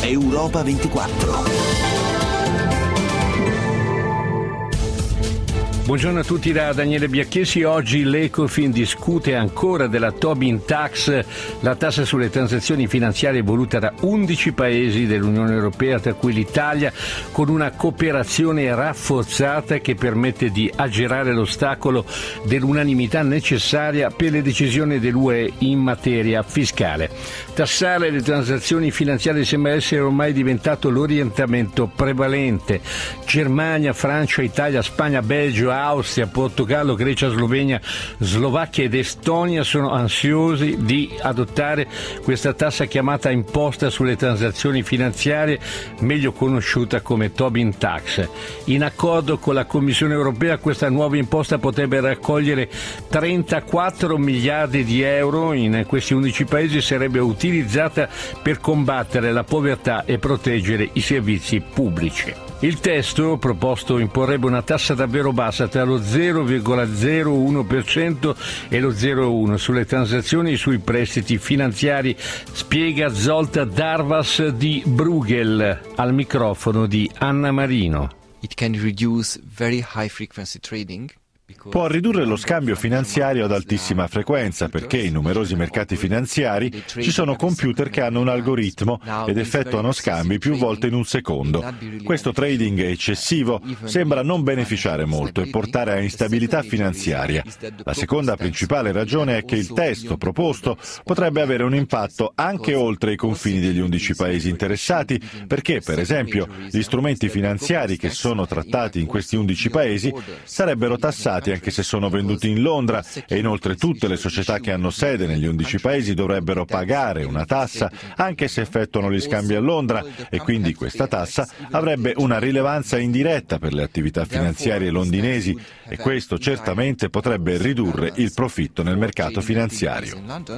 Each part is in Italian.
Europa 24. Buongiorno a tutti da Daniele Biacchesi. Oggi l'Ecofin discute ancora della Tobin Tax, la tassa sulle transazioni finanziarie voluta da 11 paesi dell'Unione Europea, tra cui l'Italia, con una cooperazione rafforzata che permette di aggirare l'ostacolo dell'unanimità necessaria per le decisioni dell'UE in materia fiscale. Tassare le transazioni finanziarie sembra essere ormai diventato l'orientamento prevalente. Germania, Francia, Italia, Spagna, Belgio, Austria, Portogallo, Grecia, Slovenia, Slovacchia ed Estonia sono ansiosi di adottare questa tassa chiamata imposta sulle transazioni finanziarie, meglio conosciuta come Tobin Tax. In accordo con la Commissione europea, questa nuova imposta potrebbe raccogliere 34 miliardi di euro in questi 11 paesi, sarebbe utilizzata per combattere la povertà e proteggere i servizi pubblici. Il testo proposto imporrebbe una tassa davvero bassa, tra lo 0,01% e lo 0,1% sulle transazioni e sui prestiti finanziari, spiega Zoltán Darvas di Bruegel al microfono di Anna Marino. It can reduce very high frequency trading. Può ridurre lo scambio finanziario ad altissima frequenza perché in numerosi mercati finanziari ci sono computer che hanno un algoritmo ed effettuano scambi più volte in un secondo. Questo trading eccessivo sembra non beneficiare molto e portare a instabilità finanziaria. La seconda principale ragione è che il testo proposto potrebbe avere un impatto anche oltre i confini degli 11 paesi interessati perché, per esempio, gli strumenti finanziari che sono trattati in questi 11 paesi sarebbero tassati anche se sono venduti in Londra e inoltre tutte le società che hanno sede negli 11 paesi dovrebbero pagare una tassa anche se effettuano gli scambi a Londra e quindi questa tassa avrebbe una rilevanza indiretta per le attività finanziarie londinesi e questo certamente potrebbe ridurre il profitto nel mercato finanziario.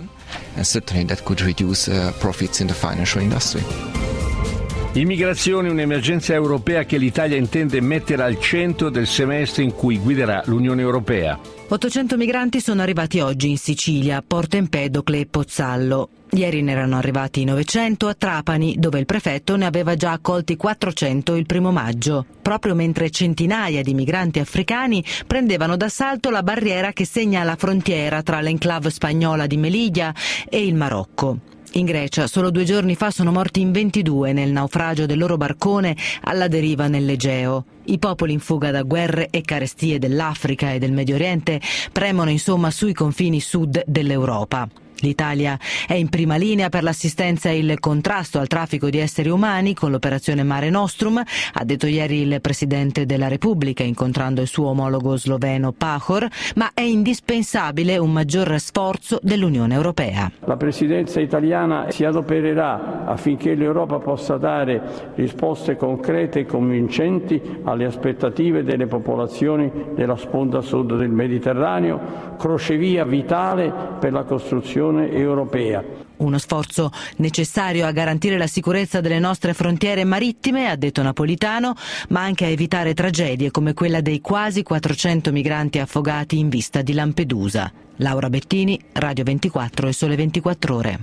Immigrazione, un'emergenza europea che l'Italia intende mettere al centro del semestre in cui guiderà l'Unione Europea. 800 migranti sono arrivati oggi in Sicilia, Porto Empedocle e Pozzallo. Ieri ne erano arrivati 900 a Trapani, dove il prefetto ne aveva già accolti 400 il 1 maggio, proprio mentre centinaia di migranti africani prendevano d'assalto la barriera che segna la frontiera tra l'enclave spagnola di Melilla e il Marocco. In Grecia, solo 2 giorni fa sono morti in 22 nel naufragio del loro barcone alla deriva nell'Egeo. I popoli in fuga da guerre e carestie dell'Africa e del Medio Oriente premono insomma sui confini sud dell'Europa. L'Italia è in prima linea per l'assistenza e il contrasto al traffico di esseri umani con l'operazione Mare Nostrum, ha detto ieri il Presidente della Repubblica incontrando il suo omologo sloveno Pahor, ma è indispensabile un maggior sforzo dell'Unione Europea. La Presidenza italiana si adopererà affinché l'Europa possa dare risposte concrete e convincenti alle aspettative delle popolazioni della sponda sud del Mediterraneo, crocevia vitale per la costruzione europea. Uno sforzo necessario a garantire la sicurezza delle nostre frontiere marittime, ha detto Napolitano, ma anche a evitare tragedie come quella dei quasi 400 migranti affogati in vista di Lampedusa. Laura Bettini, Radio 24 e Sole 24 Ore.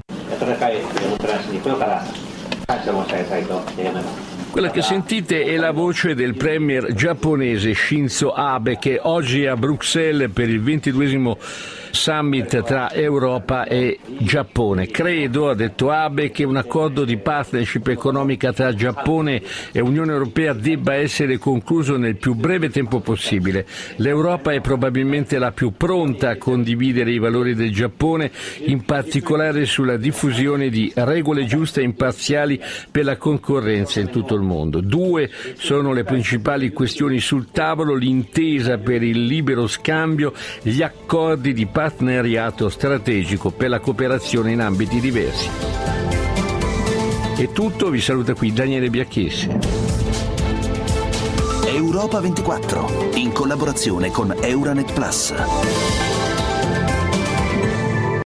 Quella che sentite è la voce del premier giapponese Shinzo Abe, che oggi è a Bruxelles per il 22esimo summit tra Europa e Giappone. Credo, ha detto Abe, che un accordo di partnership economica tra Giappone e Unione Europea debba essere concluso nel più breve tempo possibile. L'Europa è probabilmente la più pronta a condividere i valori del Giappone, in particolare sulla diffusione di regole giuste e imparziali per la concorrenza in tutto il mondo. 2 sono le principali questioni sul tavolo: l'intesa per il libero scambio, gli accordi di partenariato strategico per la cooperazione in ambiti diversi. È tutto, vi saluta qui Daniele Biacchesi. Europa 24, in collaborazione con Euranet Plus.